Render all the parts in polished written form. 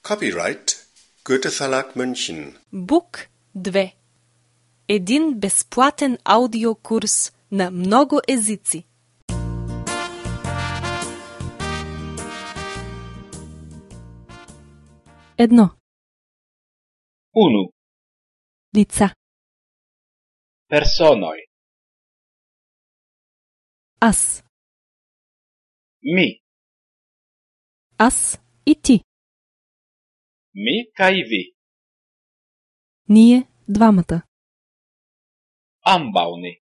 Copyright Goethe Verlag München. Бук 2. Един безплатен аудиокурс на много езици. Едно. Unu. Лица. Personoj. Аз. Mi. Аз и ти. Mi kaj vi. Ние двамата. Ambaŭ ni.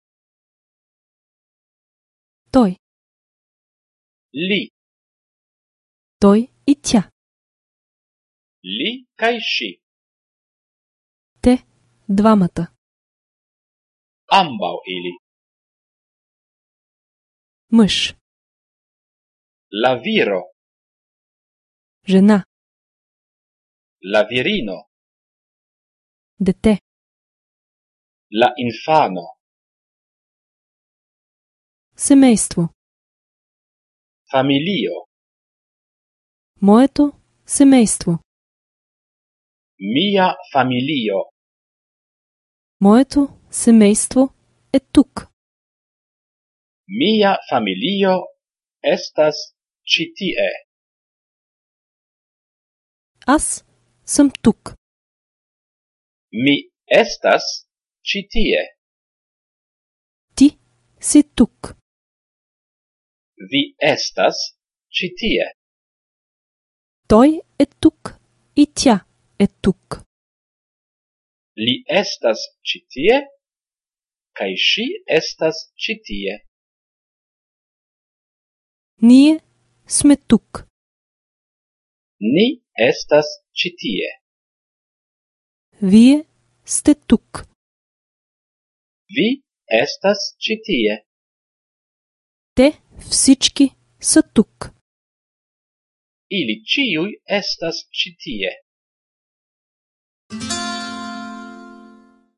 Той. Li. Той и тя. Li kaj ŝi. Те двамата. Ambaŭ ili. Мъж. La viro. Жена. La virino. Дете. La infano. Семейство. Familio. Моето семейство. Mia familio. Моето семейство е тук. Mia familio estas ĉi tie. Аз съм тук. Mi estas ĉi tie. Ти си тук. Vi estas ĉi tie. Той е тук и тя е тук. Li estas ĉi tie kaj ŝi estas ĉi tie. Ние сме тук. Ni estas ĉi tie. Вие сте тук. Vi estas ĉi tie. Те всички са тук. Ili ĉiuj estas ĉi tie.